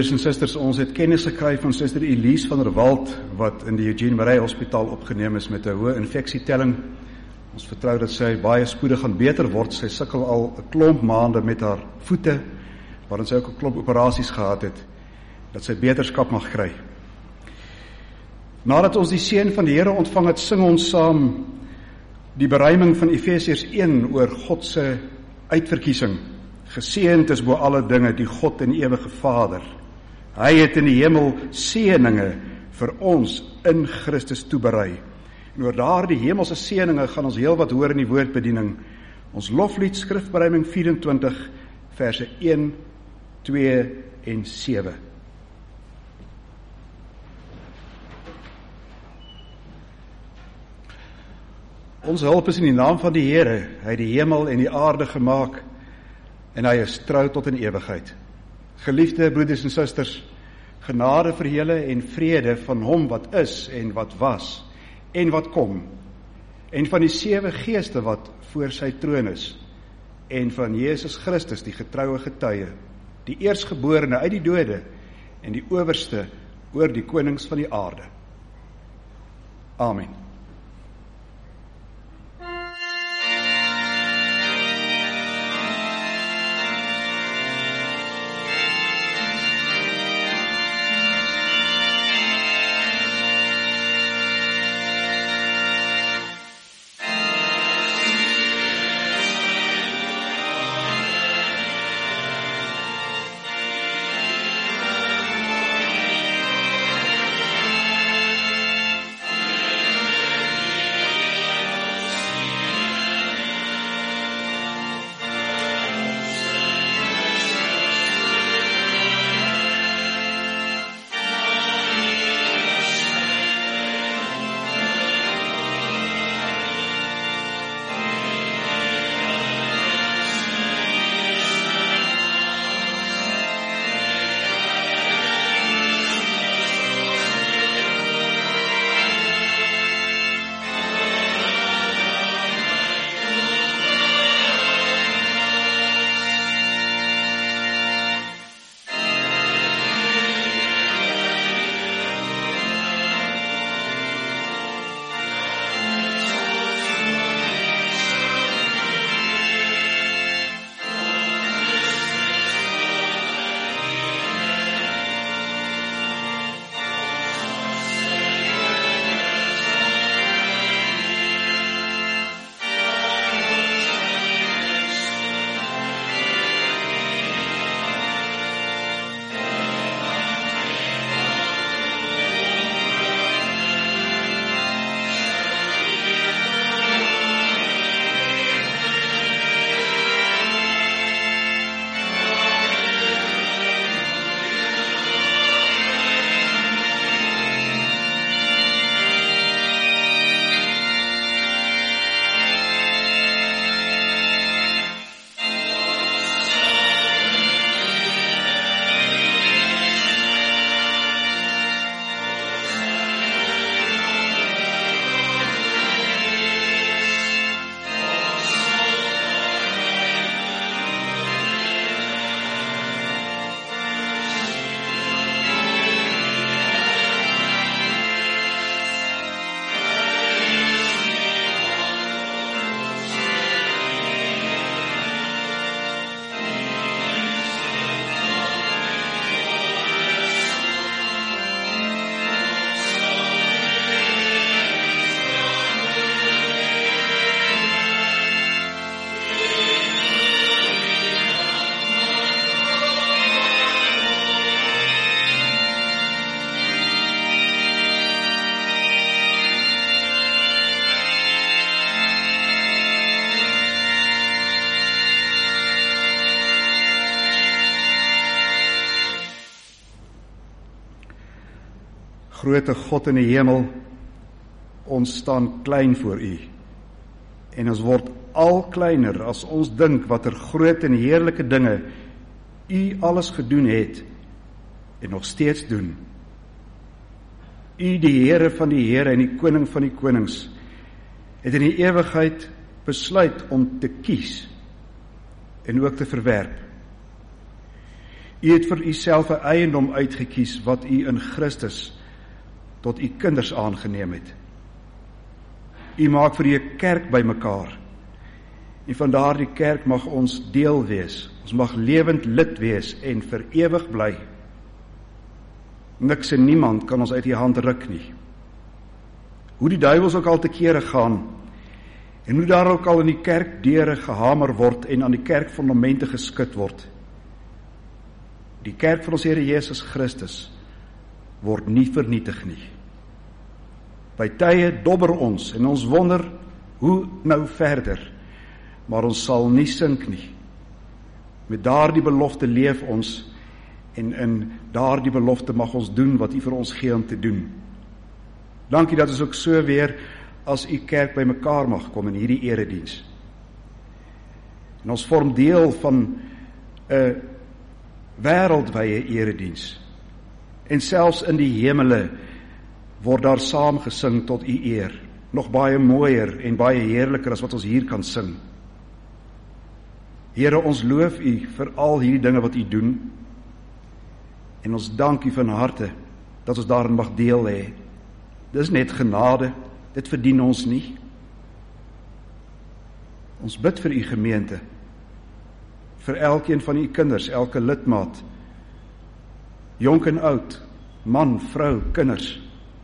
En susters, ons het kennis gekry van Suster Elise van der Walt, wat in die Eugene Marais Hospitaal opgeneem is met 'n hoë infeksietelling. Ons vertrou dat sy baie spoedig gaan beter word. Sy sukkel al 'n klomp maande met haar voete, waarin sy ook 'n klomp operasies gehad het, dat sy beterskap mag kry. Nadat ons die seën van die Here ontvang het, sing ons saam die beruiming van Efesiërs 1 oor God se uitverkiesing. Geseënd is bo alle dinge die God en ewige Vader. Hy het in die hemel seëninge vir ons in Christus toeberei. En oor daardie hemelse seëninge gaan ons heel wat hoor in die woordbediening. Ons loflied skrifberuiming 24 verse 1, 2 en 7. Ons hulp is in die naam van die Here. Hy het die hemel en die aarde gemaak en hy is trou tot in ewigheid. Geliefde broeders en susters, genade vir julle en vrede van hom wat is en wat was en wat kom, en van die 7 geeste wat voor sy troon is, en van Jesus Christus, die getroue getuie, die eerstgeborene uit die dode en die owerste oor die konings van die aarde. Amen. Grote God in die hemel, ons staan klein voor U, en ons word al kleiner as ons dink watter groot en heerlike dinge U alles gedoen het, en nog steeds doen. U, die Here van die Here en die Koning van die konings, het in die ewigheid besluit om te kies, en ook te verwerp. U het vir u self 'n eiendom uitgekies wat u in Christus tot u kinders aangeneem het. U maak vir u 'n kerk bymekaar. En van daardie kerk mag ons deel wees. Ons mag lewend lid wees en vir ewig bly. Niks en niemand kan ons uit die hand ruk nie. Hoe die duiwels ook al te kere gaan, en hoe daar ook al in die kerkdeure gehamer word en aan die kerkfondamente geskit word, die kerk van ons Here Jesus Christus word nie vernietig nie. By tye dobber ons en ons wonder hoe nou verder, maar ons sal nie sink nie. Met daardie belofte leef ons en in daardie belofte mag ons doen wat U vir ons gee om te doen. Dankie dat ons ook so weer as U kerk by mekaar mag kom in hierdie erediens. En ons vorm deel van 'n wêreldwye erediens. En selfs in die hemele word daar saam gesing tot U eer. Nog baie mooier en baie heerliker as wat ons hier kan sing. Here, ons loof U vir al hierdie dinge wat U doen. En ons dank U van harte dat ons daarin mag deel hê. Dis net genade, dit verdien ons nie. Ons bid vir U gemeente, vir elkeen van U kinders, elke lidmaat, jonk en oud, man, vrou, kinders.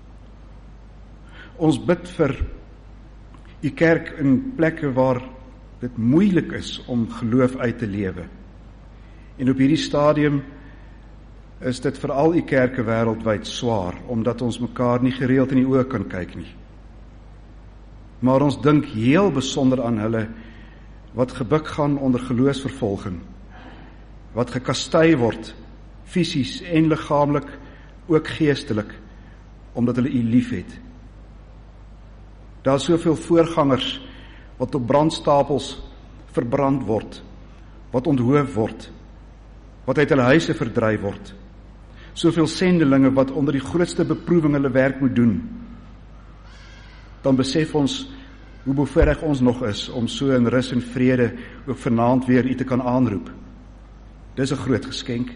Ons bid vir U kerk in plekke waar dit moeilik is om geloof uit te lewe. En op hierdie stadium is dit vir al U kerke wêreldwyd swaar, omdat ons mekaar nie gereeld in die oë kan kyk nie. Maar ons dink heel besonder aan hulle wat gebuk gaan onder geloofsvervolging, wat gekastei word, fisies en liggaamlik, ook geestelik, omdat hulle U liefhet. Daar is soveel voorgangers wat op brandstapels verbrand word, wat onthoof word, wat uit hulle huise verdryf word. Soveel sendelinge wat onder die grootste beproewing hulle werk moet doen. Dan besef ons hoe bevoorreg ons nog is om so in rus en vrede ook vanaand weer U te kan aanroep. Dis 'n groot geskenk.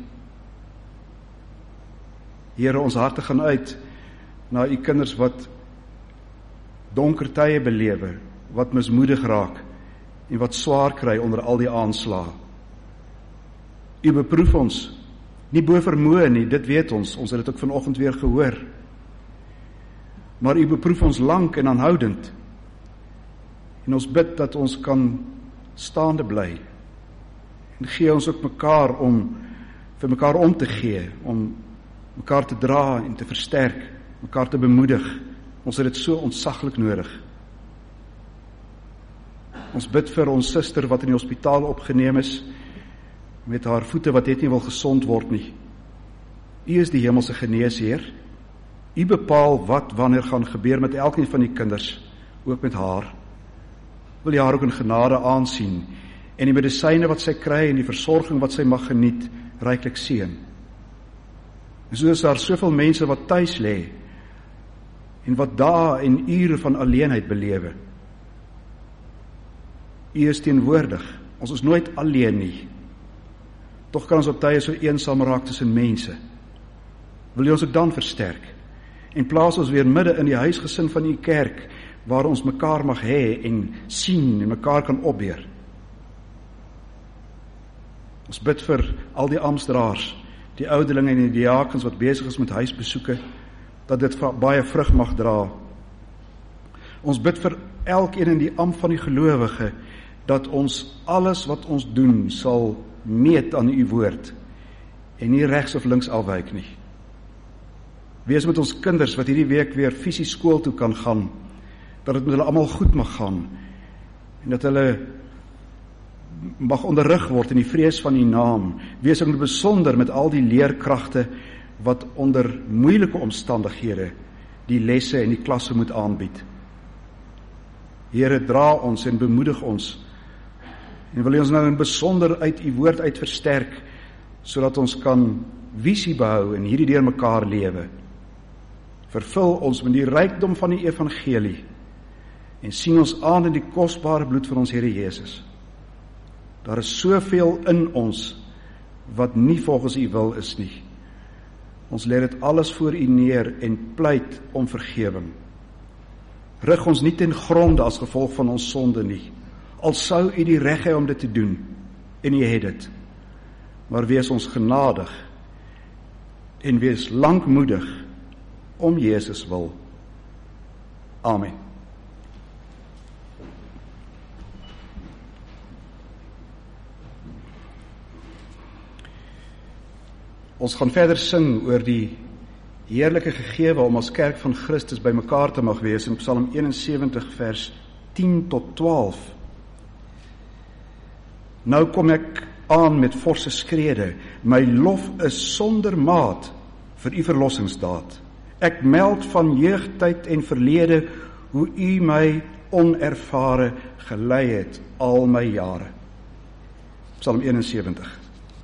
Here, ons harte gaan uit na U kinders wat donker tye belewe, wat mismoedig raak en wat swaar kry onder al die aanslae. U beproef ons, nie bo vermoë nie, dit weet ons het dit ook vanoggend weer gehoor. Maar U beproef ons lank en aanhoudend. En ons bid dat ons kan staande bly. En gee ons ook mekaar om vir mekaar om te gee, om mekaar te dra en te versterk, mekaar te bemoedig. Ons het dit so ontsaglik nodig. Ons bid vir ons suster wat in die hospitaal opgeneem is, met haar voete wat net nie wil gesond word nie. U is die hemelse geneesheer. U bepaal wat wanneer gaan gebeur met elkeen van die kinders, ook met haar. Wil jy haar ook in genade aansien, en die medisyne wat sy kry, en die versorging wat sy mag geniet, ryklik seën. En so is daar soveel mense wat tuis lê, en wat dae en ure van alleenheid belewe. U is teenwoordig, ons is nooit alleen nie. Tog kan ons op tye so eensaam raak tussen mense. Wil jy ons ook dan versterk? En plaas ons weer midde in die huisgesin van U kerk, waar ons mekaar mag hê en sien en mekaar kan opbeer. Ons bid vir al die amptdraers, die ouderlinge en die diakens wat besig is met huisbesoeke, dat dit baie vrug mag dra. Ons bid vir elkeen in die ampt van die gelowige, dat ons alles wat ons doen sal meet aan U woord en nie regs of links afwyk nie. Wees met ons kinders wat hierdie week weer fisies skool toe kan gaan, dat dit met hulle almal goed mag gaan en dat hulle mag onderrig word in die vrees van U naam. Wees ook besonder met al die leerkragte wat onder moeilike omstandighede die lesse en die klasse moet aanbied. Here, dra ons en bemoedig ons. En wil U ons nou in besonder uit U woord uit versterk, sodat ons kan visie behou en hierdie deur mekaar lewe. Vervul ons met die rykdom van die evangelie en sien ons aan in die kosbare bloed van ons Here Jesus. Daar is soveel in ons wat nie volgens U wil is nie. Ons lê dit alles voor U neer en pleit om vergewing. Rig ons nie ten gronde as gevolg van ons sonde nie, al sou U die reg hê om dit te doen, en U het dit. Maar wees ons genadig en wees lankmoedig om Jesus wil. Amen. Ons gaan verder sing oor die heerlike gegewe om as kerk van Christus by mekaar te mag wees in Psalm 71 vers 10 tot 12. Nou kom ek aan met forse skrede, my lof is sonder maat vir U verlossingsdaad. Ek meld van jeugtyd en verlede hoe U my onervare gelei het al my jare. Psalm 71.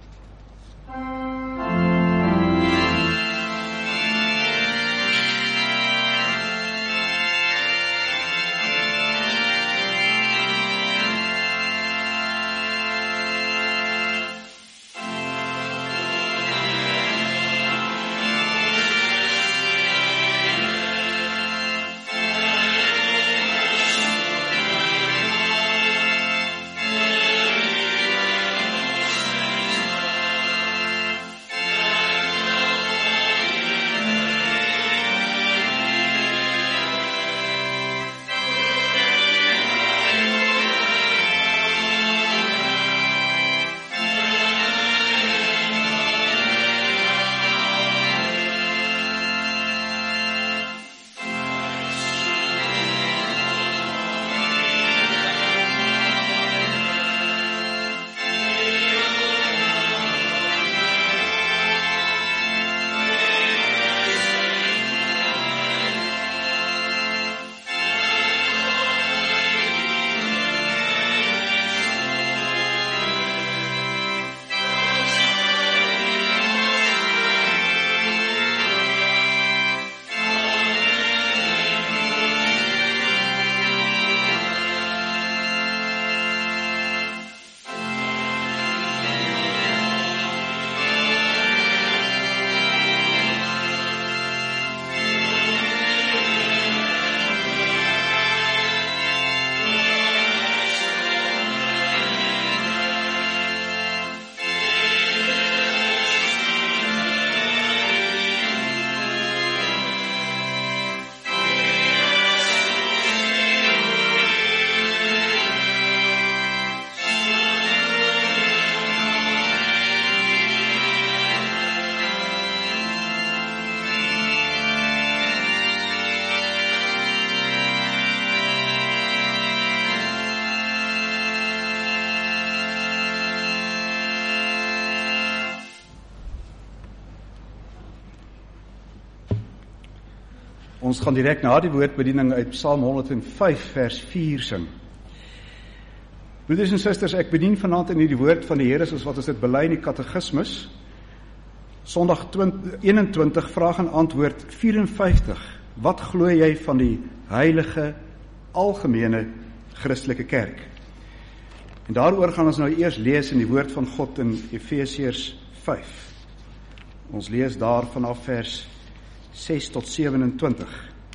Ons gaan direk na die woordbediening uit Psalm 105 vers 4 sing. Broeders en susters, ek bedien vanaand in die woord van die Here soos wat ons dit bely in die katekismus. Sondag 21, vraag en antwoord 54. Wat glo jy van die heilige, algemene Christelike kerk? En daaroor gaan ons nou eers lees in die woord van God in Efesiërs 5. Ons lees daar vanaf vers 6 tot 27.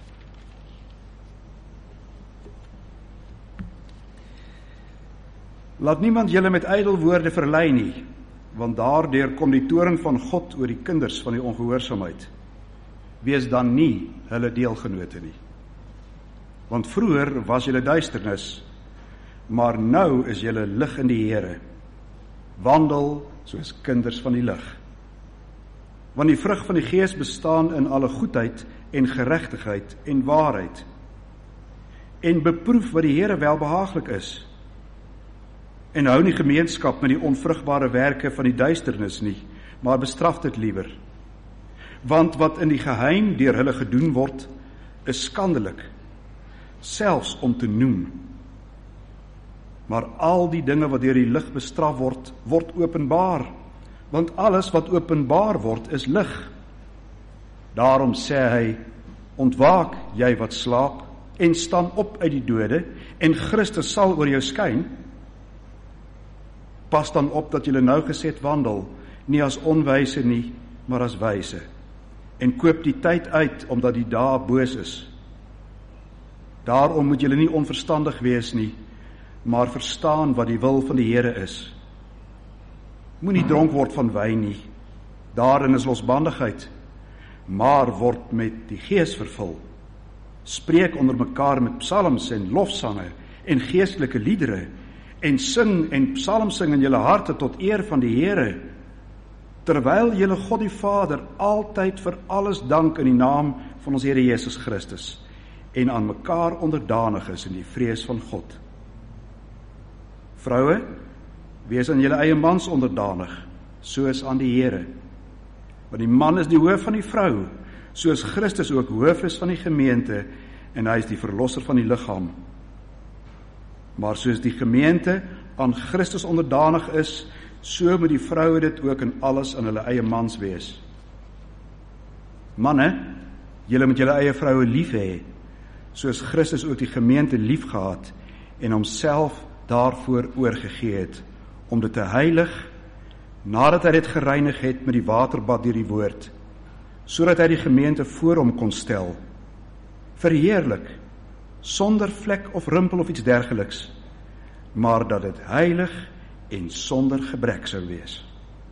Laat niemand julle met ydel woorde verlei nie, want daardeur kom die toorn van God oor die kinders van die ongehoorsaamheid. Wees dan nie hulle deelgenote nie. Want vroeër was julle duisternis, maar nou is julle lig in die Here. Wandel soos kinders van die lig. Want die vrug van die Gees bestaan in alle goedheid en geregtigheid en waarheid. En beproef wat die Here welbehaaglik is. En hou nie gemeenskap met die onvrugbare werke van die duisternis nie, maar bestraf dit liewer. Want wat in die geheim deur hulle gedoen word, is skandelik, selfs om te noem. Maar al die dinge wat deur die lig bestraf word, word openbaar. Want alles wat openbaar word, is lig. Daarom sê hy, ontwaak jy wat slaap, en staan op uit die dode, en Christus sal oor jou skyn. Pas dan op dat julle nougeset wandel, nie as onwyse nie, maar as wyse, en koop die tyd uit, omdat die dae boos is. Daarom moet julle nie onverstandig wees nie, maar verstaan wat die wil van die Here is. Moenie dronk word van wyn nie, daarin is losbandigheid, maar word met die Gees vervul. Spreek onder mekaar met psalms en lofsange en geestelike liedere, en sing en psalms sing in julle harte tot eer van die Here, terwyl julle God die Vader altyd vir alles dank in die naam van ons Here Jesus Christus, en aan mekaar onderdanig is in die vrees van God. Vroue, wees aan julle eie mans onderdanig, soos aan die Here. Want die man is die hoof van die vrou, soos Christus ook hoof is van die gemeente, en hy is die verlosser van die liggaam. Maar soos die gemeente aan Christus onderdanig is, so moet die vroue dit ook in alles aan hulle eie mans wees. Manne, julle moet julle eie vroue lief hê, soos Christus ook die gemeente lief gehad, en homself daarvoor oorgegee het, om dit te heilig, nadat hy dit gereinig het met die waterbad deur die woord, sodat hy die gemeente voor hom kon stel, verheerlik, sonder vlek of rimpel of iets dergeliks, maar dat dit heilig en sonder gebrek sou wees.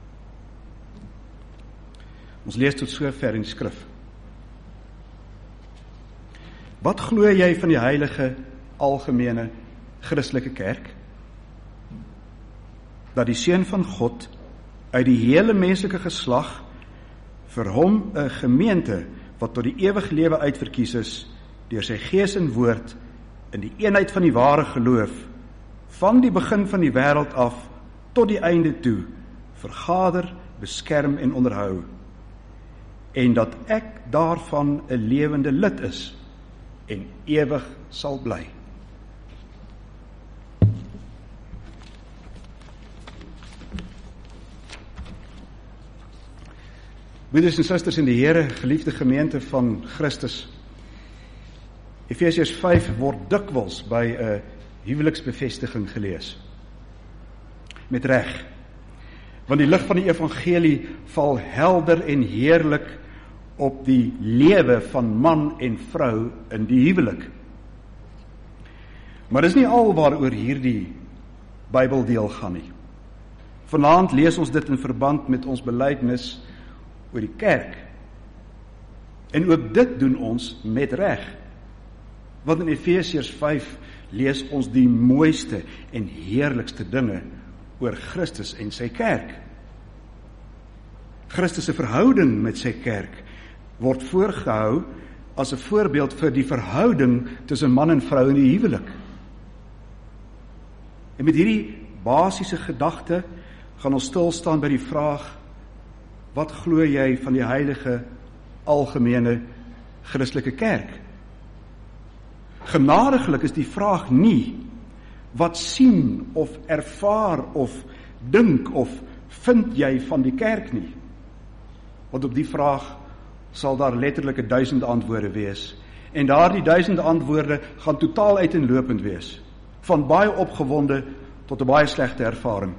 Ons lees tot sover in die skrif. Wat glo jy van die heilige, algemene, Christelike kerk? Dat die Seun van God uit die hele menslike geslag vir hom 'n gemeente wat tot die ewige lewe uitverkies is deur sy Gees en woord in die eenheid van die ware geloof van die begin van die wêreld af tot die einde toe vergader, beskerm en onderhou, en dat ek daarvan 'n lewende lid is en ewig sal bly. Broeders en susters in die Here, geliefde gemeente van Christus, Efesiërs 5 word dikwels by 'n huweliksbevestiging gelees. Met reg, want die lig van die evangelie val helder en heerlik op die lewe van man en vrou in die huwelik. Maar dis nie al waaroor hierdie Bybeldeel gaan nie. Vanaand lees ons dit in verband met ons belydenis oor die kerk. En ook dit doen ons met reg. Want in Efesiërs 5 lees ons die mooiste en heerlikste dinge oor Christus en sy kerk. Christus se verhouding met sy kerk word voorgehou as 'n voorbeeld vir die verhouding tussen man en vrou in die huwelik. En met hierdie basiese gedagte gaan ons stil staan by die vraag: wat glo jy van die heilige, algemene, Christelike kerk? Genadiglik is die vraag nie, wat sien of ervaar of dink of vind jy van die kerk nie? Want op die vraag sal daar letterlik 1000 antwoorde wees. En daardie 1000 antwoorde gaan totaal uiteenlopend wees. Van baie opgewonde tot 'n baie slegte ervaring.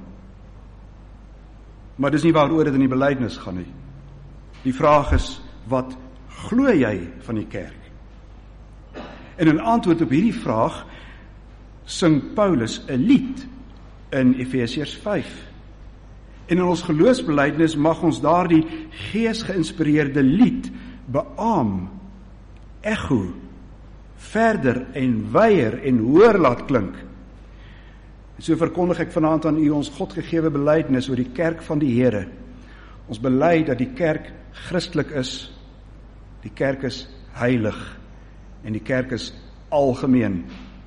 Maar dis nie waaroor dit in die belydenis gaan nie. Die vraag is, wat glo jy van die kerk? En in antwoord op hierdie vraag sing Paulus 'n lied in Efesiërs 5. En in ons geloofsbelydenis mag ons daardie gees-geïnspireerde lied beaam, echo, verder en weier en hoor laat klink. En so verkondig ek vanaand aan u ons Godgegewe belydenis oor die kerk van die Here. Ons bely dat die kerk Christelik is, die kerk is heilig en die kerk is algemeen.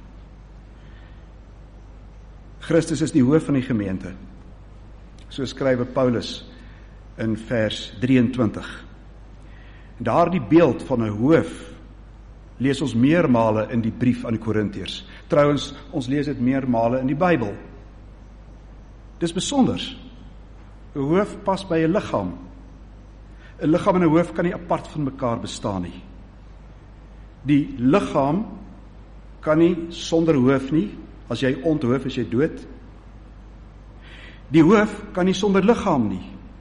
Christus is die hoof van die gemeente. So skryf Paulus in vers 23. Daardie beeld van 'n hoof lees ons meermale in die brief aan die Korintiërs. Trouwens, ons lees dit meermale in die Bybel. Dis besonders. 'n hoof pas by 'n liggaam. 'n liggaam en 'n hoof kan nie apart van mekaar bestaan nie. Die liggaam kan nie sonder hoof nie. As jy onthoof is jy dood. Die hoof kan nie sonder liggaam nie.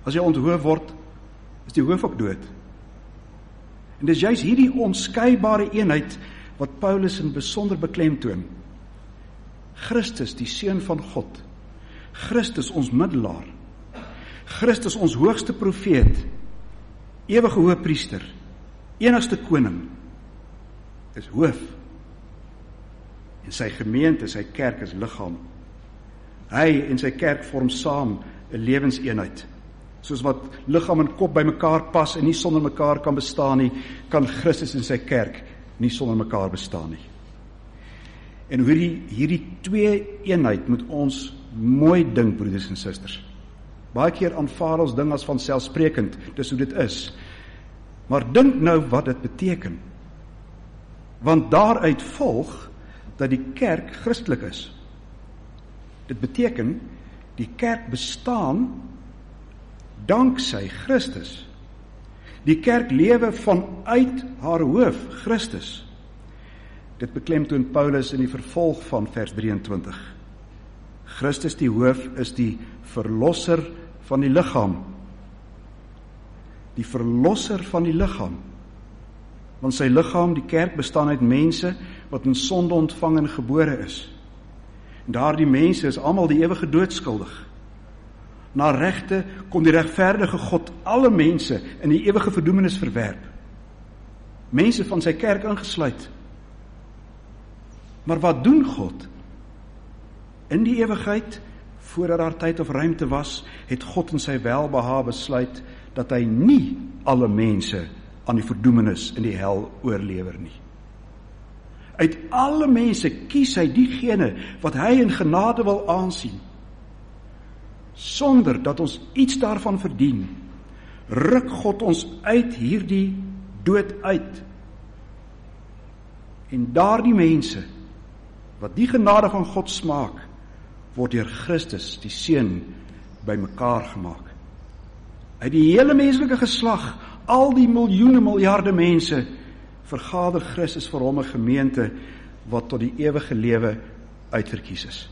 As jy onthoof word, is die hoof ook dood. En dis juist hierdie onskeibare eenheid wat Paulus in besonder beklemtoon. Christus, die Seun van God, Christus ons middelaar, Christus ons hoogste profeet, ewige hoëpriester, enigste koning, is hoof. En sy gemeente, sy kerk is liggaam. Hy en sy kerk vorm saam 'n lewenseenheid. Soos wat liggaam en kop by mekaar pas en nie sonder mekaar kan bestaan nie, kan Christus en sy kerk nie sonder mekaar bestaan nie. En hoe hierdie twee eenheid moet ons mooi dink, broeders en susters. Baie keer aanvaar ons ding as vanselfsprekend, dis hoe dit is. Maar dink nou wat dit beteken. Want daaruit volg dat die kerk Christelik is. Dit beteken, die kerk bestaan danksy Christus. Die kerk lewe vanuit haar hoof, Christus. Dit beklemtoon Paulus in die vervolg van vers 23. Christus die hoof is die verlosser van die liggaam. Die verlosser van die liggaam. Want sy liggaam, die kerk, bestaan uit mense wat in sonde ontvang en gebore is. En daardie mense is almal die ewige dood skuldig. Na regte kon die regverdige God alle mense in die ewige verdoemenis verwerp. Mense van sy kerk ingesluit. Maar wat doen God? In die ewigheid, voordat daar tyd of ruimte was, het God in sy welbehae besluit dat hy nie alle mense aan die verdoemenis in die hel oorlewer nie. Uit alle mense kies hy diegene wat hy in genade wil aansien. Sonder dat ons iets daarvan verdien, ruk God ons uit hierdie dood uit. En daardie mense, wat die genade van God smaak, word deur Christus, die Seun, by mekaar gemaak. Uit die hele menslike geslag, al die miljoene, miljarde mense, vergader Christus vir hom 'n gemeente wat tot die ewige lewe uitverkies is.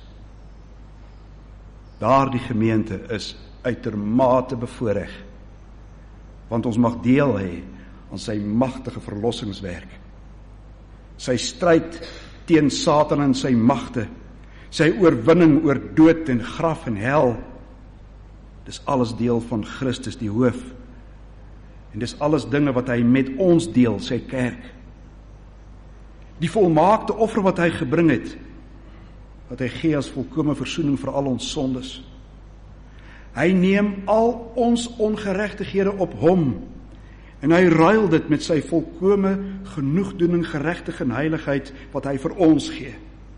Daardie gemeente is uitermate bevoorreg, want ons mag deel hê aan sy magtige verlossingswerk. Sy stryd teen Satan en sy magte, sy oorwinning oor dood en graf en hel, dis alles deel van Christus die hoof. En dis alles dinge wat hy met ons deel, sy kerk. Die volmaakte offer wat hy gebring het, wat hy gee as volkome versoening vir al ons sondes. Hy neem al ons ongeregtighede op hom, en hy ruil dit met sy volkome genoegdoening, geregtigheid en heiligheid, wat hy vir ons gee.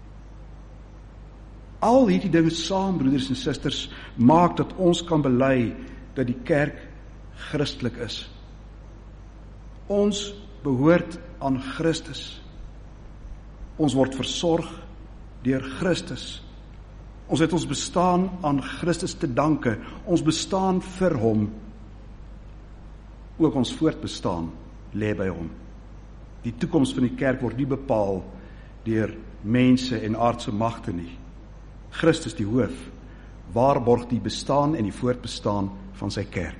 Al hierdie dinge saam, broeders en susters, maak dat ons kan bely dat die kerk Christelik is. Ons behoort aan Christus. Ons word versorg deur Christus. Ons het ons bestaan aan Christus te danke. Ons bestaan vir hom. Ook ons voortbestaan lê by hom. Die toekoms van die kerk word nie bepaal deur mense en aardse magte nie. Christus die hoof waarborg die bestaan en die voortbestaan van sy kerk.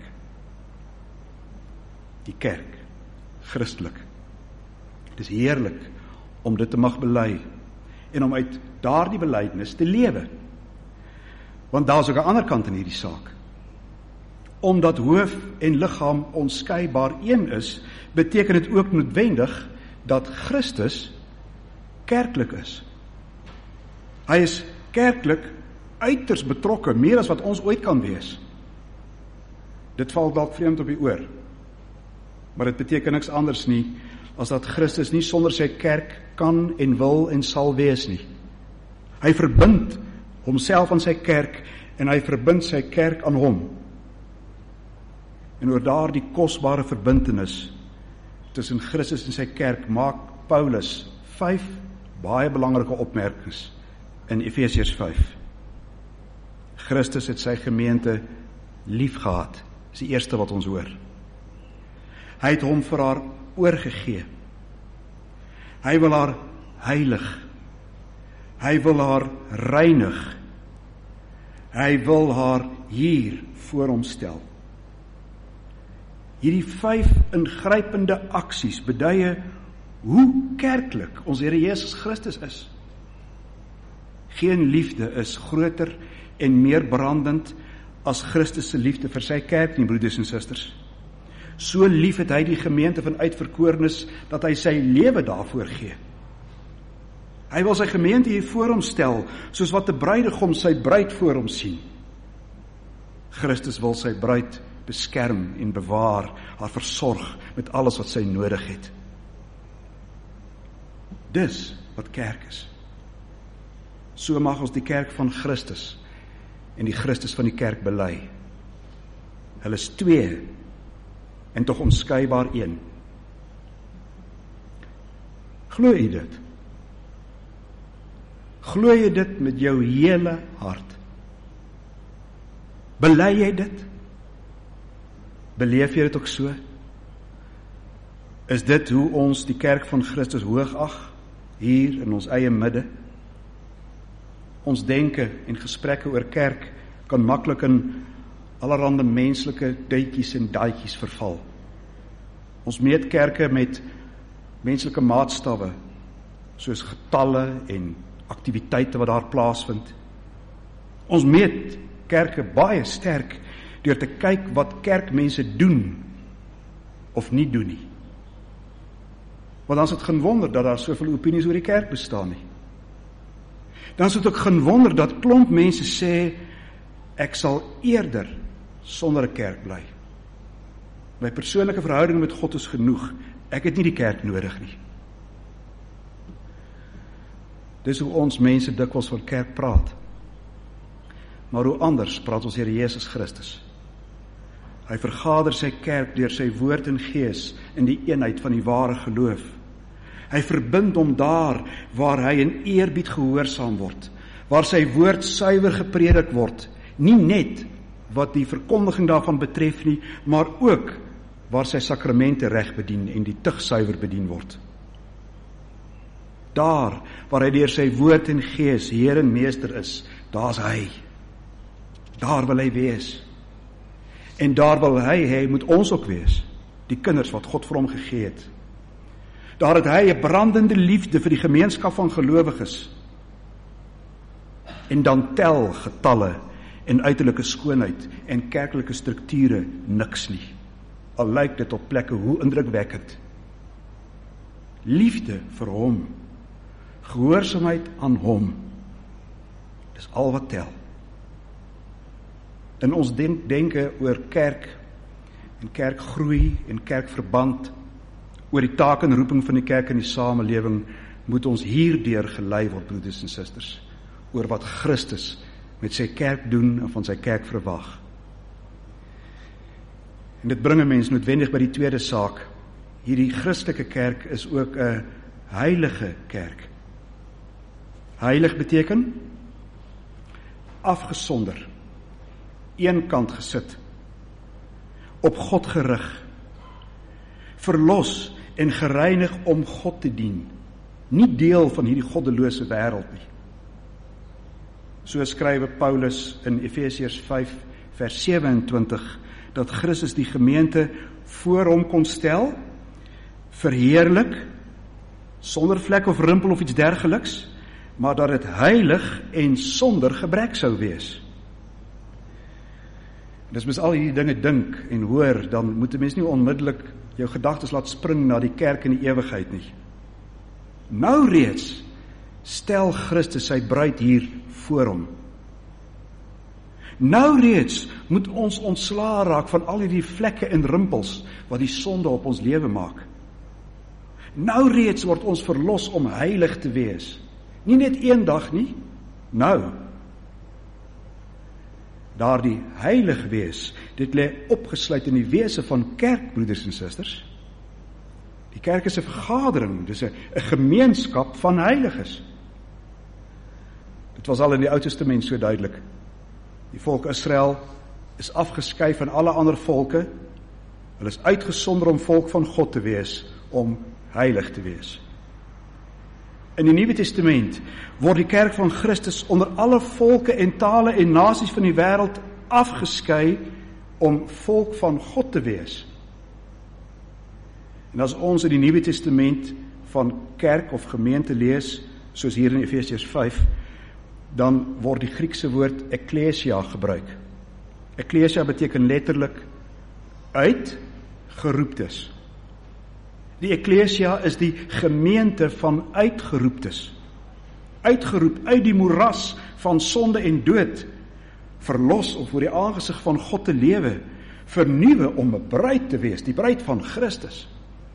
Die kerk, Christelik. Het is heerlik om dit te mag bely en om uit daardie belydenis te lewe. Want daar is ook 'n ander kant in hierdie saak. Omdat hoof en liggaam onskeibaar een is, beteken dit ook noodwendig dat Christus kerklik is. Hy is kerklik uiters betrokke, meer as wat ons ooit kan wees. Dit val dalk vreemd op die oor, maar dit beteken niks anders nie, as dat Christus nie sonder sy kerk kan en wil en sal wees nie. Hy verbind homself aan sy kerk, en hy verbind sy kerk aan hom. En oor daardie kosbare verbintenis tussen Christus en sy kerk maak Paulus 5 baie belangrike opmerkings in Efesiërs 5. Christus het sy gemeente liefgehad, is die eerste wat ons hoor. Hy het hom vir haar oorgegee. Hy wil haar heilig. Hy wil haar reinig. Hy wil haar hier voor hom stel. Hierdie 5 ingrypende aksies beduie hoe kerklik ons Here Jesus Christus is. Geen liefde is groter en meer brandend as Christus se liefde vir sy kerk nie, broeders en susters. So lief het hy die gemeente van uitverkorenes, dat hy sy lewe daarvoor gee. Hy wil sy gemeente hier voor hom stel, soos wat 'n bruidegom sy bruid voor hom sien. Christus wil sy bruid beskerm en bewaar, haar versorg met alles wat sy nodig het. Dis wat kerk is. So mag ons die kerk van Christus en die Christus van die kerk bely. Hulle is 2 en tog onskeibaar 1. Glo jy dit? Glo jy dit met jou hele hart? Bely jy dit? Beleef jy dit ook so? Is dit hoe ons die kerk van Christus hoog ag, hier in ons eie midde? Ons denke en gesprekke oor kerk kan maklik in allerhande menslike duitjies en daadjies verval. Ons meet kerke met menslike maatstawwe, soos getalle en aktiwiteite wat daar plaasvind. Ons meet kerke baie sterk deur te kyk wat kerkmense doen of nie doen nie. Want dan is dit geen wonder dat daar soveel opinies oor die kerk bestaan nie. Dan is dit ook geen wonder dat klomp mense sê, ek sal eerder sonder 'n kerk bly. My persoonlike verhouding met God is genoeg. Ek het nie die kerk nodig nie. Dis hoe ons mense dikwels van kerk praat. Maar hoe anders praat ons Here Jesus Christus. Hy vergader sy kerk deur sy woord en gees in die eenheid van die ware geloof. Hy verbind hom daar waar hy in eerbied gehoorsaam word, waar sy woord suiwer gepredik word, nie net wat die verkondiging daarvan betref nie, maar ook waar sy sakramente reg bedien en die tug suiwer bedien word. Daar waar hy deur sy woord en gees Heer en Meester is, daar's hy. Daar wil hy wees. En daar wil hy moet ons ook wees, die kinders wat God vir hom gegee het. Daar het hy 'n brandende liefde vir die gemeenskap van gelowiges. En dan tel getalle en uiterlike skoonheid en kerklike strukture niks nie. Al lyk dit op plekke hoe indrukwekkend. Liefde vir hom, gehoorsaamheid aan hom, dis al wat tel. In ons denke oor kerk en kerkgroei en kerkverband, oor die taak en roeping van die kerk in die samelewing, moet ons hierdeur gelei word, broeders en susters, oor wat Christus met sy kerk doen en van sy kerk verwag. En dit bring 'n mens noodwendig by die tweede saak. Hierdie Christelike kerk is ook 'n heilige kerk. Heilig beteken afgesonder, eenkant gesit, op God gerig, verlos en gereinig om God te dien, nie deel van hierdie goddelose wêreld nie. So skrywe Paulus in Efesiërs 5 vers 27 dat Christus die gemeente voor hom kon stel, verheerlik, sonder vlek of rimpel of iets dergeliks, maar dat dit heilig en sonder gebrek sou wees. En as mens al hierdie dinge dink en hoor, dan moet 'n mens nie onmiddellik jou gedagtes laat spring na die kerk in die ewigheid nie. Nou reeds stel Christus sy bruid hier voor hom. Nou reeds moet ons ontslae raak van al hierdie vlekke en rimpels wat die sonde op ons lewe maak. Nou reeds word ons verlos om heilig te wees. Nie net eendag nie, nou. Daardie heilig wees, dit lê opgesluit in die wese van kerk, broeders en susters. Die kerk is 'n vergadering, dis 'n gemeenskap van heiliges. Dit was al in die Ou Testament so duidelik. Die volk Israel is afgeskei van alle ander volke. Hulle is uitgesonder om volk van God te wees, om heilig te wees. In die Nuwe Testament word die kerk van Christus onder alle volke en tale en nasies van die wêreld afgeskei om volk van God te wees. En as ons in die Nuwe Testament van kerk of gemeente lees, soos hier in Efesiërs 5, dan word die Griekse woord ekklesia gebruik. Ekklesia beteken letterlik uitgeroeptes. Die ekklesia is die gemeente van uitgeroeptes. Uitgeroep uit die moeras van sonde en dood, verlos om voor die aangesig van God te lewe, vernuwe om 'n bruid te wees, die bruid van Christus.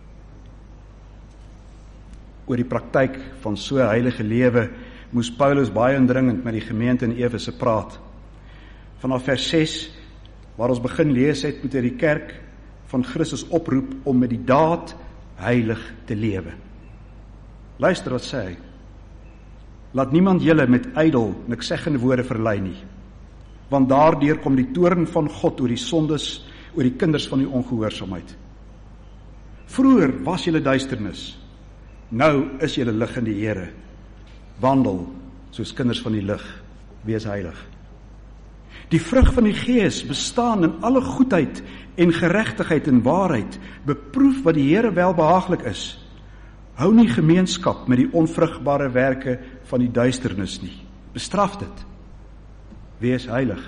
Oor die praktyk van so 'n heilige lewe moes Paulus baie indringend met die gemeente in Efese praat. Vanaf vers 6, waar ons begin lees het, moet hy die kerk van Christus oproep om met die daad heilig te lewe. Luister wat sê hy. Laat niemand julle met ydel, nikszeggende woorde verlei nie, want daardeur kom die toorn van God oor die sondes, oor die kinders van die ongehoorsaamheid. Vroeger was julle duisternis, nou is julle lig in die Here. Wandel soos kinders van die lig, wees heilig. Die vrug van die Gees bestaan in alle goedheid en geregtigheid en waarheid, beproef wat die Here welbehaaglik is. Hou nie gemeenskap met die onvrugbare werke van die duisternis nie. Bestraf dit. Wees heilig.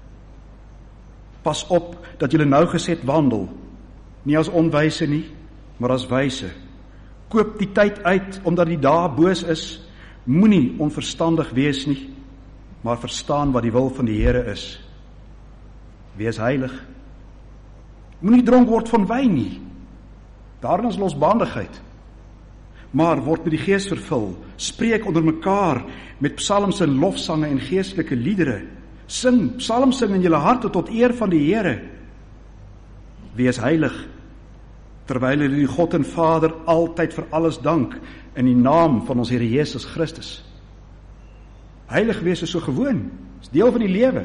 Pas op dat julle nougeset wandel, nie as onwyse nie, maar as wyse. Koop die tyd uit, omdat die dae boos is. Moenie onverstandig wees nie, maar verstaan wat die wil van die Here is. Wees heilig. Moenie dronk word van wyn nie. Daarin is losbandigheid. Maar word met die Gees vervul, spreek onder mekaar met psalms en lofsange en geestelike liedere. Sing, psalms sing in julle harte tot eer van die Here. Wees heilig, terwyl julle die God en Vader altyd vir alles dank, in die naam van ons Here Jesus Christus. Heilig wees is so gewoon, is deel van die lewe.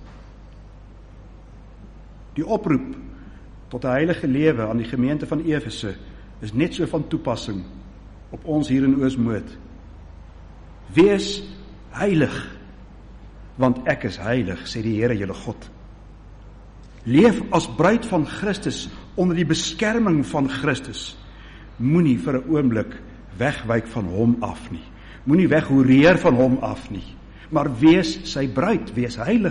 Die oproep tot 'n heilige lewe aan die gemeente van Efese is net so van toepassing op ons hier in Oosmoed. Wees heilig, want ek is heilig, sê die Here julle God. Leef as bruid van Christus onder die beskerming van Christus. Moenie vir 'n oomblik wegwyk van hom af nie. Moenie weghoereer van hom af nie. Maar wees sy bruid, wees heilig.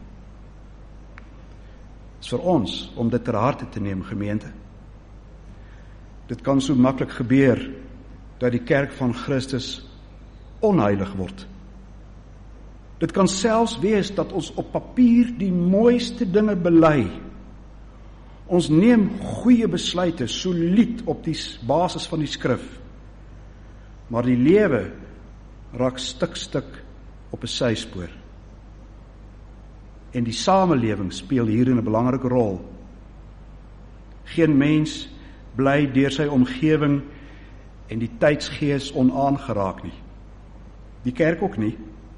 Dit is vir ons om dit ter harte te neem, gemeente. Dit kan so maklik gebeur dat die kerk van Christus onheilig word. Dit kan selfs wees dat ons op papier die mooiste dinge bely. Ons neem goeie besluite, solied op die basis van die skrif. Maar die lewe raak stuk op 'n syspoor. En die samelewing speel hierin 'n belangrike rol. Geen mens bly deur sy omgewing en die tydsgees onaangeraak nie. Die kerk ook nie.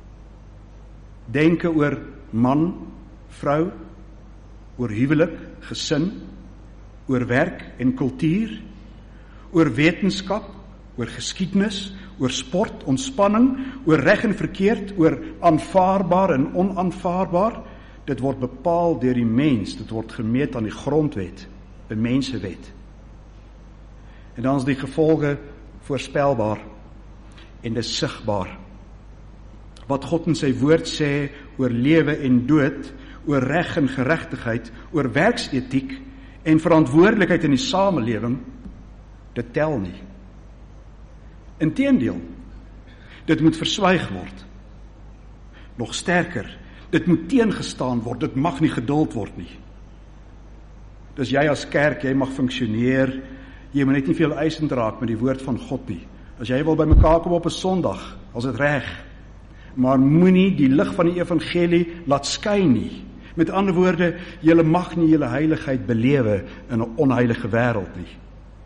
Denke oor man, vrou, oor huwelik, gesin, oor werk en kultuur, oor wetenskap, oor geskiedenis, oor sport, ontspanning, oor reg en verkeerd, oor aanvaarbaar en onaanvaarbaar. Dit word bepaal deur die mens, dit word gemeet aan die grondwet, 'n mensewet. En dan is die gevolge voorspelbaar en dis sigbaar. Wat God in sy woord sê oor lewe en dood, oor reg en geregtigheid, oor werksetiek en verantwoordelikheid in die samelewing, dit tel nie. Inteendeel, dit moet verswyg word. Nog sterker, dit moet teengestaan word, dit mag nie geduld word nie. Dus jy as kerk, jy mag funksioneer, jy moet net nie veel eisend raak met die woord van God nie. As jy wil by mekaar kom op 'n Sondag, as dit reg, maar moenie die lig van die evangelie laat skyn nie. Met ander woorde, julle mag nie julle heiligheid belewe in 'n onheilige wêreld nie.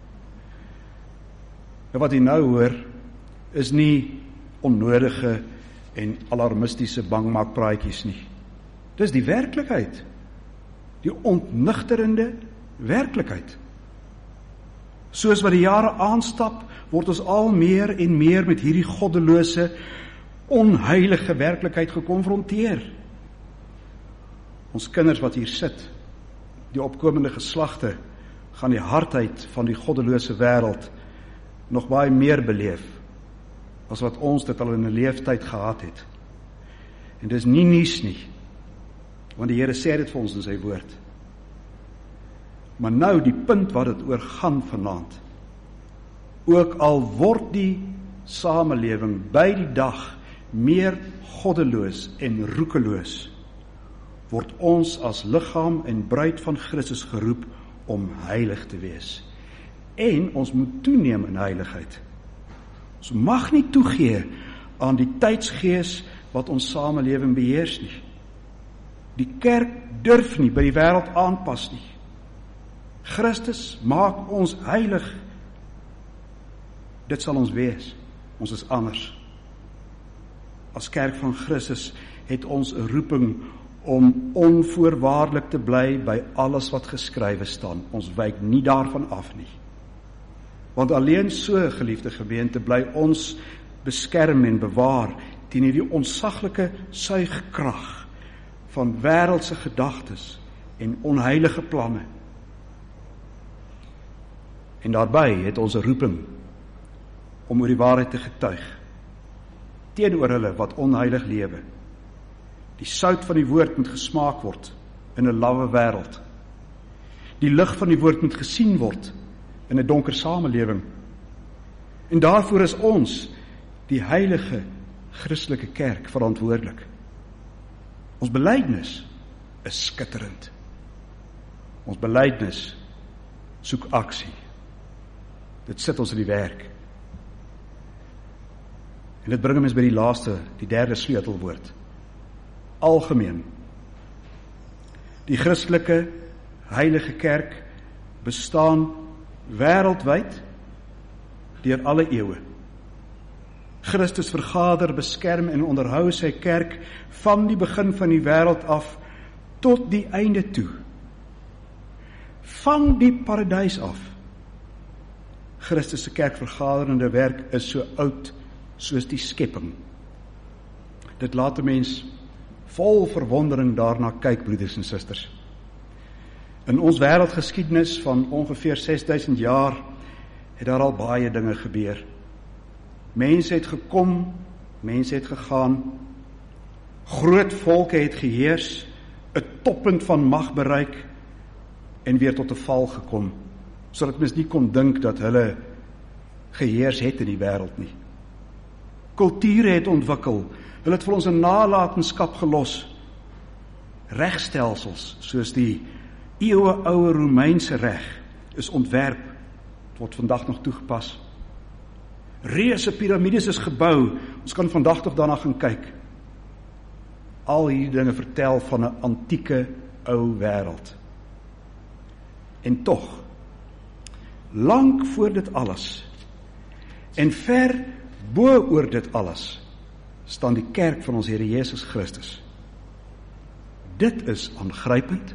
En wat jy nou hoor, is nie onnodige en alarmistiese bangmaakpraatjies nie. Dis die werklikheid. Die ontnigterende werklikheid. Soos wat die jare aanstap, word ons al meer en meer met hierdie goddelose, onheilige werklikheid gekonfronteer. Ons kinders wat hier sit, die opkomende geslagte, gaan die hardheid van die goddelose wêreld nog baie meer beleef as wat ons dit al in 'n leeftyd gehad het. En dis nie nuus nie, want die Here sê dit vir ons in sy woord. Maar nou die punt wat dit oor gaan vanaand, ook al word die samelewing by die dag meer goddeloos en roekeloos, word ons as liggaam en bruid van Christus geroep om heilig te wees. En ons moet toeneem in heiligheid. Ons mag nie toegee aan die tydsgees wat ons samelewing beheers nie. Die kerk durf nie by die wêreld aanpas nie. Christus maak ons heilig. Dit sal ons wees. Ons is anders. As kerk van Christus het ons 'n roeping om onvoorwaardelik te bly by alles wat geskrywe staan. Ons wyk nie daarvan af nie. Want alleen so, geliefde gemeente, bly ons beskerm en bewaar teen hierdie ontsaglike suigkrag van wêreldse gedagtes en onheilige planne. En daarbij het ons 'n roeping om oor die waarheid te getuig teenoor hulle wat onheilig lewe. Die sout van die woord moet gesmaak word in 'n lawwe wêreld. Die lig van die woord moet gesien word in 'n donker samelewing. En daarvoor is ons, die heilige Christelike kerk, verantwoordelik. Ons belydenis is skitterend. Ons belydenis soek aksie. Dit sit ons in die werk. En dit bring ons by die laaste, die derde sleutelwoord. Algemeen. Die Christelike heilige kerk bestaan wêreldwyd deur alle eeue. Christus vergader, beskerm en onderhou sy kerk van die begin van die wêreld af tot die einde toe. Van die paradys af. Christus se kerk vergaderende werk is so oud soos die skepping. Dit laat 'n mens vol verwondering daarna kyk, broeders en susters. In ons wêreldgeskiedenis van ongeveer 6000 jaar het daar al baie dinge gebeur. Mense het gekom, mense het gegaan, groot volke het geheers, 'n toppunt van mag bereik en weer tot 'n val gekom, sodat mens nie kon dink dat hulle geheers het in die wêreld nie. Kulture het ontwikkel, hulle het vir ons 'n nalatenskap gelos. Regstelsels soos die eeueoue Romeinse reg is ontwerp, word vandag nog toegepas. Reuse piramides is gebou, ons kan vandag nog daarna gaan kyk. Al hierdie dinge vertel van 'n antieke ou wêreld. En tog, lank voor dit alles, en ver bo oor dit alles, staan die kerk van ons Here Jesus Christus. Dit is aangrypend.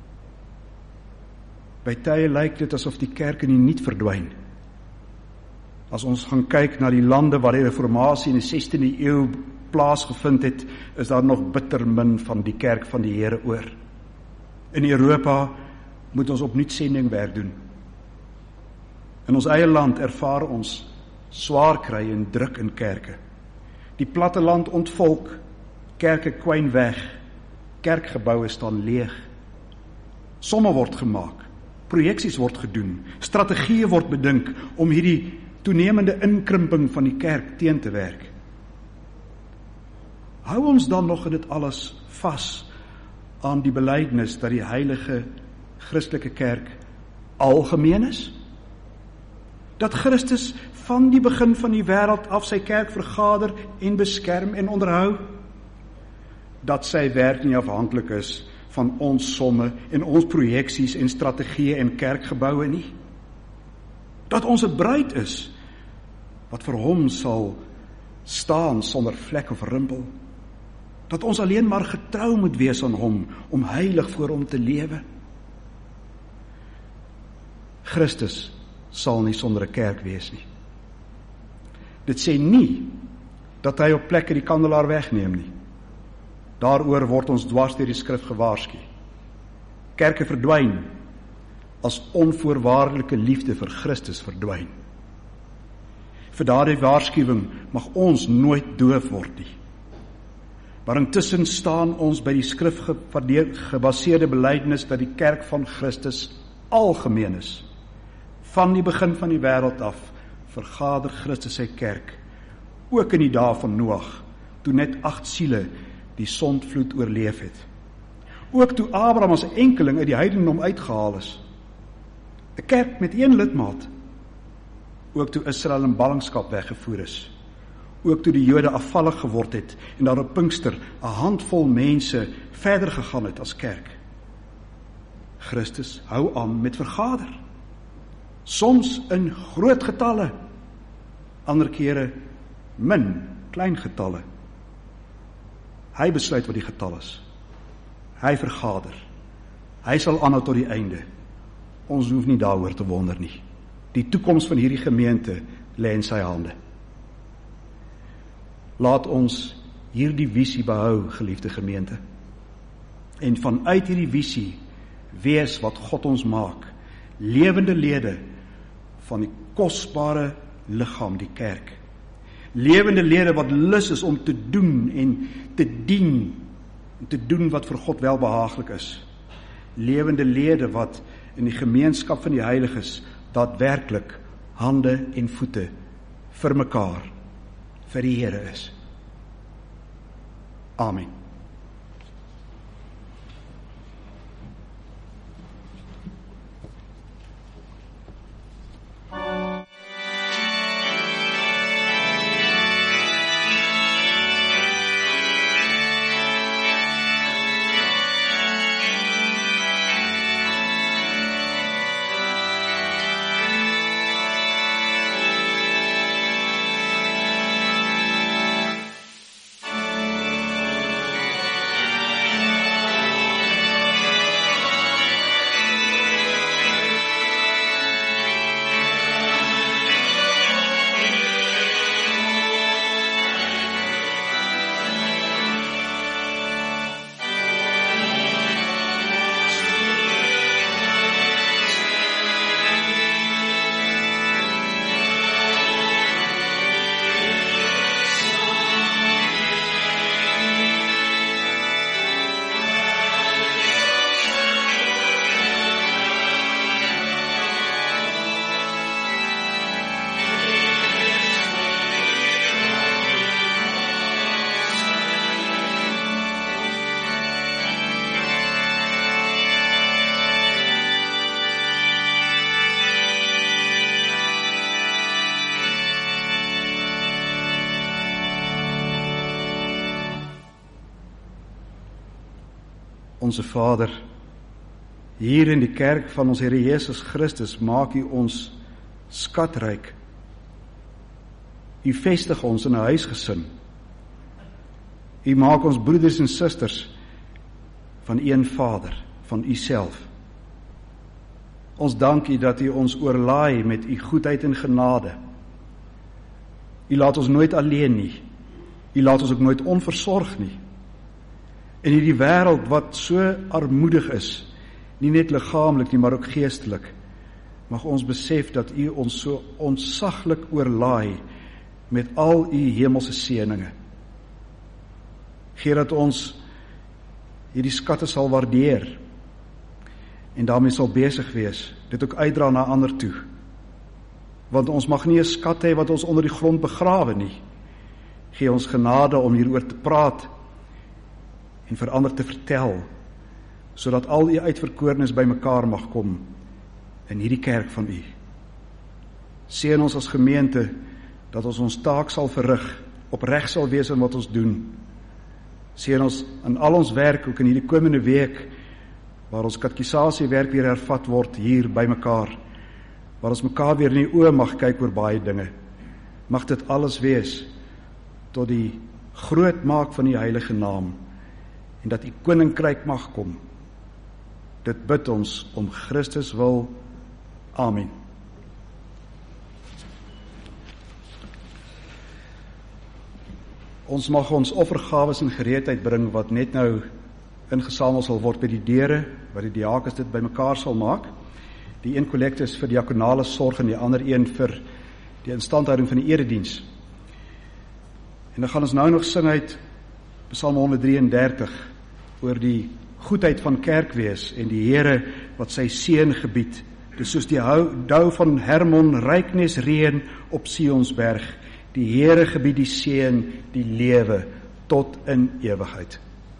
By tye lyk dit asof die kerk in die niet verdwyn. As ons gaan kyk na die lande waar die reformatie in die 16de eeu plaasgevind het, is daar nog bitter min van die kerk van die Here oor. In Europa moet ons opnuut sendingwerk doen. In ons eie land ervaar ons swaar kry en druk in kerke. Die platteland ontvolk, kerke kwyn weg, kerkgeboue staan leeg. Somme word gemaak, projeksies word gedoen, strategieë word bedink om hierdie toenemende inkrimping van die kerk teen te werk. Hou ons dan nog in dit alles vas aan die belydenis dat die heilige Christelike kerk algemeen is? Dat Christus van die begin van die wêreld af sy kerk vergader en beskerm en onderhou? Dat sy werk nie afhanklik is van ons somme en ons projeksies en strategieë en kerkgeboue nie? Dat ons 'n bruid is wat vir hom sal staan sonder vlek of rimpel? Dat ons alleen maar getrou moet wees aan hom om heilig voor hom te lewe? Christus sal nie sonder 'n kerk wees nie. Dit sê nie dat hy op plekke die kandelaar wegneem nie. Daaroor word ons dwars deur die skrif gewaarsku. Kerke verdwyn, as onvoorwaardelike liefde vir Christus verdwyn. Vir daardie waarskuwing mag ons nooit doof word nie. Maar intussen staan ons by die skrifgebaseerde belydenis dat die kerk van Christus algemeen is. Van die begin van die wêreld af vergader Christus sy kerk, ook in die dae van Noag, toe net 8 siele die sondvloed oorleef het. Ook toe Abraham as enkeling uit die heidendom uitgehaal is. 'n kerk met 1 lidmaat. Ook toe Israel in ballingskap weggevoer is. Ook toe die Jode afvallig geword het en daar op Pinkster 'n handvol mense verder gegaan het as kerk. Christus hou aan met vergader. Soms in groot getalle, ander kere klein getalle. Hy besluit wat die getal is. Hy vergader. Hy sal aanhou tot die einde. Ons hoef nie daaroor te wonder nie. Die toekoms van hierdie gemeente lê in sy hande. Laat ons hierdie visie behou, geliefde gemeente. En vanuit hierdie visie wees wat God ons maak, lewende lede van die kosbare liggaam, die kerk. Lewende lede wat lus is om te doen en te dien, en te doen wat vir God welbehaaglik is. Lewende lede wat in die gemeenskap van die heiliges daadwerklik hande en voete vir mekaar, vir die Here is. Amen. Onse Vader, hier in die kerk van ons Here Jesus Christus maak U ons skatryk. U vestig ons in 'n huisgesin. U maak ons broeders en susters van een Vader, van U self. Ons dank U dat U ons oorlaai met U goedheid en genade. U laat ons nooit alleen nie. U laat ons ook nooit onversorg nie. En hierdie wêreld wat so armoedig is, nie net liggaamlik nie, maar ook geestelik, mag ons besef dat U ons so ontsaglik oorlaai met al U hemelse seëninge. Gee dat ons hierdie skatte sal waardeer en daarmee sal besig wees, dit ook uitdra na ander toe. Want ons mag nie 'n skat hê wat ons onder die grond begrawe nie. Gee ons genade om hieroor te praat en vir ander te vertel, sodat al U uitverkorenes by mekaar mag kom in hierdie kerk van U. Seën ons as gemeente dat ons taak sal verrig, opreg sal wees in wat ons doen. Seën ons in al ons werk, ook in hierdie komende week, waar ons katekisasiewerk weer hervat word hier by mekaar, waar ons mekaar weer in die oë mag kyk oor baie dinge. Mag dit alles wees tot die groot maak van die heilige naam, en dat U koninkryk mag kom. Dit bid ons om Christus wil. Amen. Ons mag ons offergawes in gereedheid bring wat net nou ingesamel sal word by die deure, waar die diakens dit by mekaar sal maak. Die een kollekte is vir diakonale sorg en die ander een vir die instandhouding van die erediens. En dan gaan ons nou nog sing uit Psalm 133 oor die goedheid van kerkwees en die Here wat sy seën gebied. Dis soos die dou van Hermon, ryknes reën op Sionsberg. Die Here gebied die seën, die lewe tot in ewigheid.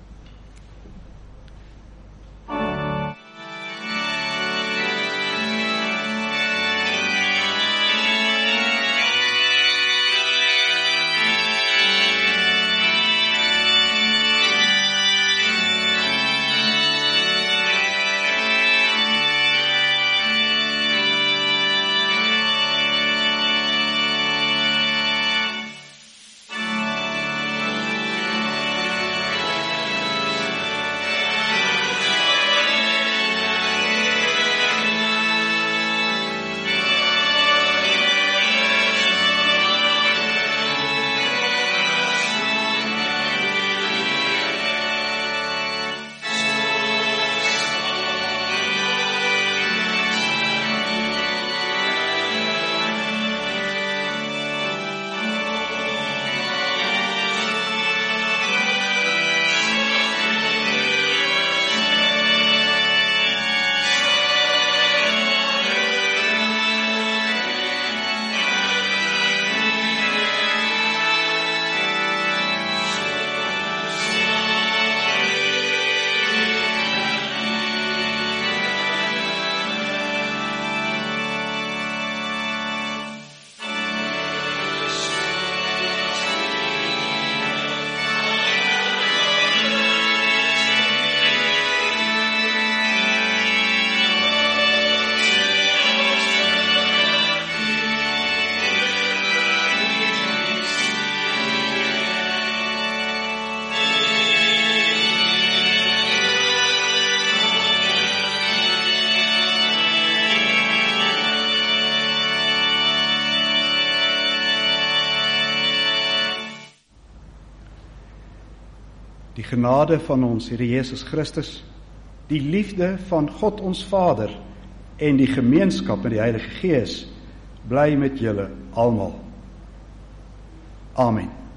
Die genade van ons Here Jesus Christus, die liefde van God ons Vader en die gemeenskap met die Heilige Gees bly met julle almal. Amen.